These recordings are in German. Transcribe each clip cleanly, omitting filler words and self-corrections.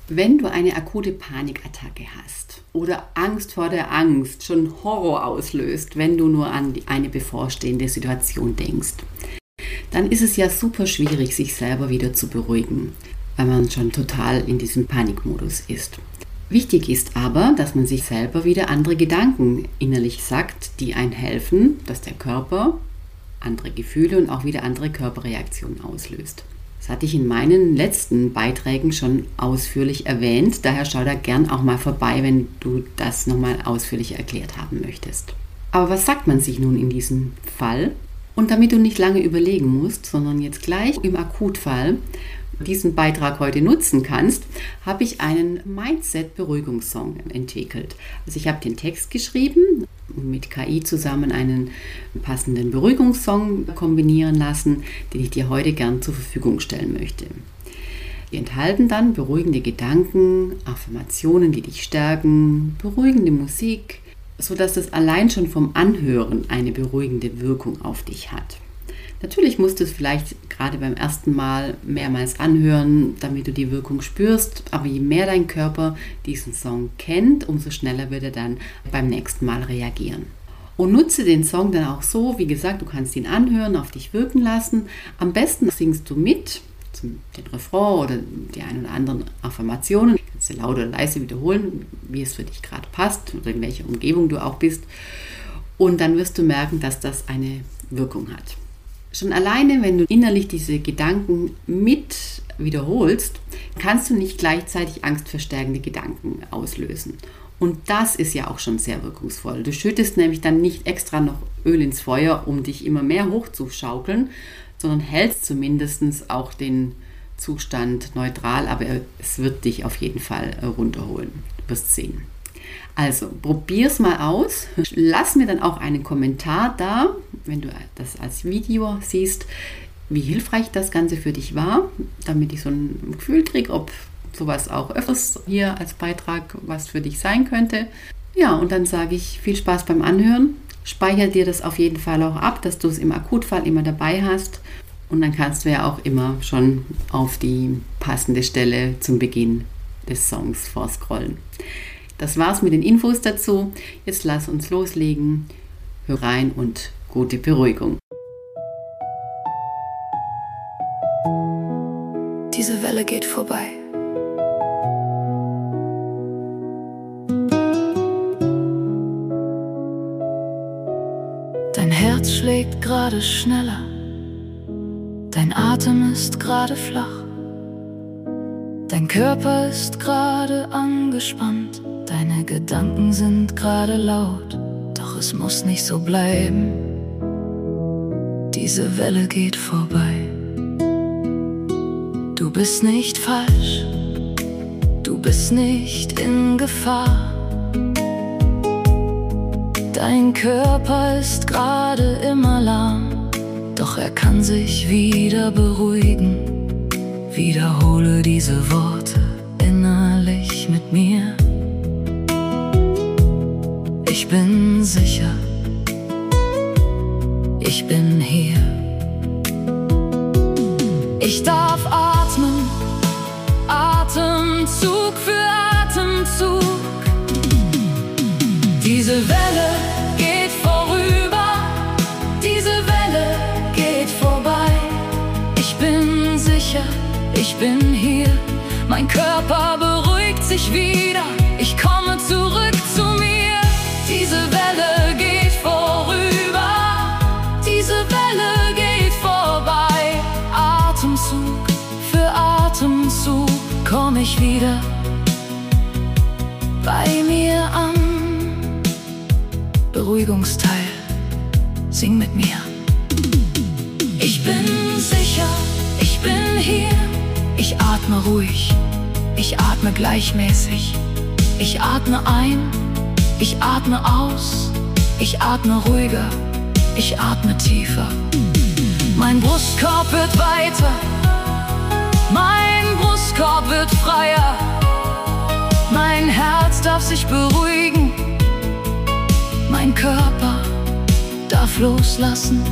Wenn du eine akute Panikattacke hast oder Angst vor der Angst schon Horror auslöst, wenn du nur an eine bevorstehende Situation denkst, dann ist es ja super schwierig, sich selber wieder zu beruhigen, weil man schon total in diesem Panikmodus ist. Wichtig ist aber, dass man sich selber wieder andere Gedanken innerlich sagt, die einem helfen, dass der Körper andere Gefühle und auch wieder andere Körperreaktionen auslöst. Das hatte ich in meinen letzten Beiträgen schon ausführlich erwähnt, daher schau da gern auch mal vorbei, wenn du das nochmal ausführlich erklärt haben möchtest. Aber was sagt man sich nun in diesem Fall? Und damit du nicht lange überlegen musst, sondern jetzt gleich im Akutfall diesen Beitrag heute nutzen kannst, habe ich einen Mindset-Beruhigungssong entwickelt. Also ich habe den Text geschrieben und mit KI zusammen einen passenden Beruhigungssong kombinieren lassen, den ich dir heute gern zur Verfügung stellen möchte. Die enthalten dann beruhigende Gedanken, Affirmationen, die dich stärken, beruhigende Musik, sodass das allein schon vom Anhören eine beruhigende Wirkung auf dich hat. Natürlich musst du es vielleicht gerade beim ersten Mal mehrmals anhören, damit du die Wirkung spürst, aber je mehr dein Körper diesen Song kennt, umso schneller wird er dann beim nächsten Mal reagieren. Und nutze den Song dann auch so, wie gesagt, du kannst ihn anhören, auf dich wirken lassen. Am besten singst du mit, den Refrain oder die ein oder anderen Affirmationen. Du kannst sie laut oder leise wiederholen, wie es für dich gerade passt oder in welcher Umgebung du auch bist. Und dann wirst du merken, dass das eine Wirkung hat. Schon alleine, wenn du innerlich diese Gedanken mit wiederholst, kannst du nicht gleichzeitig angstverstärkende Gedanken auslösen. Und das ist ja auch schon sehr wirkungsvoll. Du schüttest nämlich dann nicht extra noch Öl ins Feuer, um dich immer mehr hochzuschaukeln, sondern hältst zumindest auch den Zustand neutral, aber es wird dich auf jeden Fall runterholen. Du wirst sehen. Also, probier's mal aus. Lass mir dann auch einen Kommentar da, wenn du das als Video siehst, wie hilfreich das Ganze für dich war, damit ich so ein Gefühl kriege, ob sowas auch öfters hier als Beitrag was für dich sein könnte. Ja, und dann sage ich viel Spaß beim Anhören. Speicher dir das auf jeden Fall auch ab, dass du es im Akutfall immer dabei hast. Und dann kannst du ja auch immer schon auf die passende Stelle zum Beginn des Songs vorscrollen. Das war's mit den Infos dazu. Jetzt lass uns loslegen. Hör rein und gute Beruhigung. Diese Welle geht vorbei. Dein Herz schlägt gerade schneller. Dein Atem ist gerade flach. Dein Körper ist gerade angespannt. Deine Gedanken sind gerade laut, doch es muss nicht so bleiben. Diese Welle geht vorbei. Du bist nicht falsch, du bist nicht in Gefahr. Dein Körper ist gerade immer lahm, doch er kann sich wieder beruhigen. Wiederhole diese Worte innerlich mit mir. Ich bin sicher, ich bin hier. Ich darf atmen, Atemzug für Atemzug. Diese Welle geht vorüber, diese Welle geht vorbei. Ich bin sicher, ich bin hier. Mein Körper beruhigt sich wieder. Ich komme zurück zu mir. Diese Welle geht vorüber, diese Welle geht vorbei. Atemzug für Atemzug komm ich wieder bei mir an. Beruhigungsteil, sing mit mir. Ich bin sicher, ich bin hier. Ich atme ruhig, ich atme gleichmäßig. Ich atme ein, ich atme aus, ich atme ruhiger, ich atme tiefer. Mein Brustkorb wird weiter, mein Brustkorb wird freier. Mein Herz darf sich beruhigen, mein Körper darf loslassen.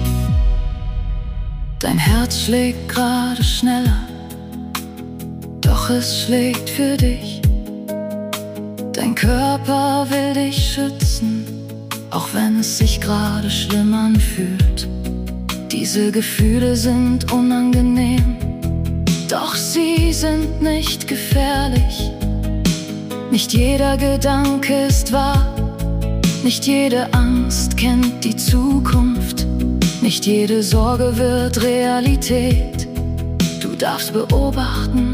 Dein Herz schlägt gerade schneller, doch Doch es schlägt für dich. Dein Körper will dich schützen, auch wenn es sich gerade schlimm anfühlt. Diese Gefühle sind unangenehm, doch sie sind nicht gefährlich. Nicht jeder Gedanke ist wahr, nicht jede Angst kennt die Zukunft, nicht jede Sorge wird Realität. Du darfst beobachten,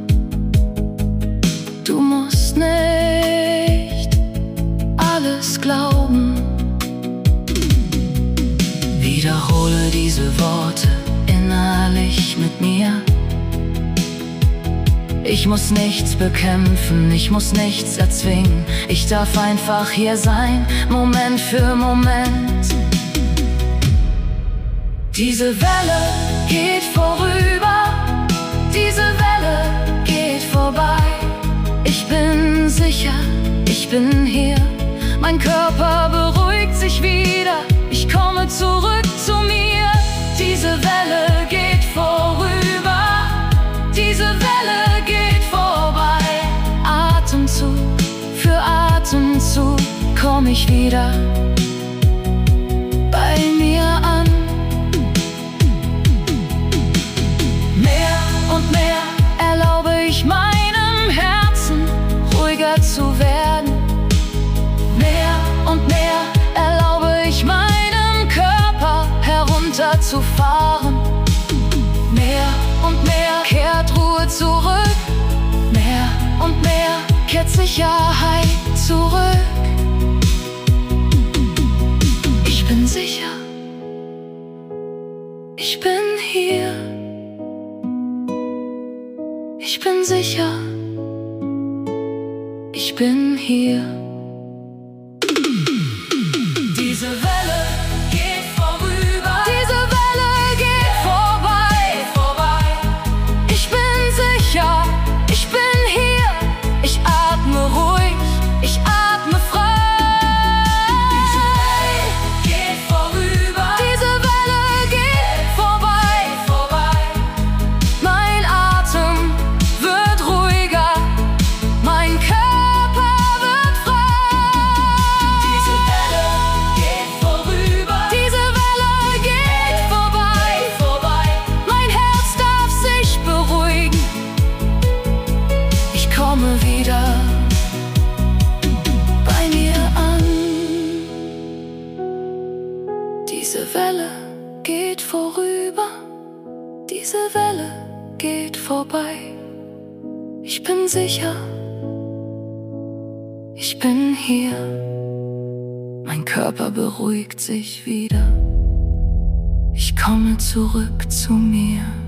du musst nicht alles glauben. Wiederhole diese Worte innerlich mit mir. Ich muss nichts bekämpfen, ich muss nichts erzwingen. Ich darf einfach hier sein, Moment für Moment. Diese Welle geht vorüber, diese Welle geht vorbei. Ich bin sicher, ich bin hier. Mein Körper beruhigt sich wieder, ich komme zurück zu mir. Diese Welle geht vorüber, diese Welle geht vorbei. Atemzug für Atemzug komm ich wieder bei mir an. Mehr und mehr erlaube ich meinem Herzen ruhiger zu werden. Mehr und mehr erlaube ich meinem Körper herunterzufahren. Mehr und mehr kehrt Ruhe zurück. Mehr und mehr kehrt Sicherheit zurück. Ich bin sicher, ich bin hier. Ich bin sicher, ich bin hier. Diese Welle geht vorüber, diese Welle geht vorbei. Ich bin sicher, ich bin hier. Ich atme ruhig, ich atme frei. Diese Welle geht vorüber, diese Welle geht vorbei. Mein Atem wird ruhiger, mein Körper wird frei. Diese Welle geht vorüber, diese Welle geht vorbei. Mein Herz darf sich beruhigen, ich komme wieder bei mir an. Diese Welle geht vorüber, diese Welle geht vorbei. Ich bin sicher, ich bin hier. Mein Körper beruhigt sich wieder. Ich komme zurück zu mir.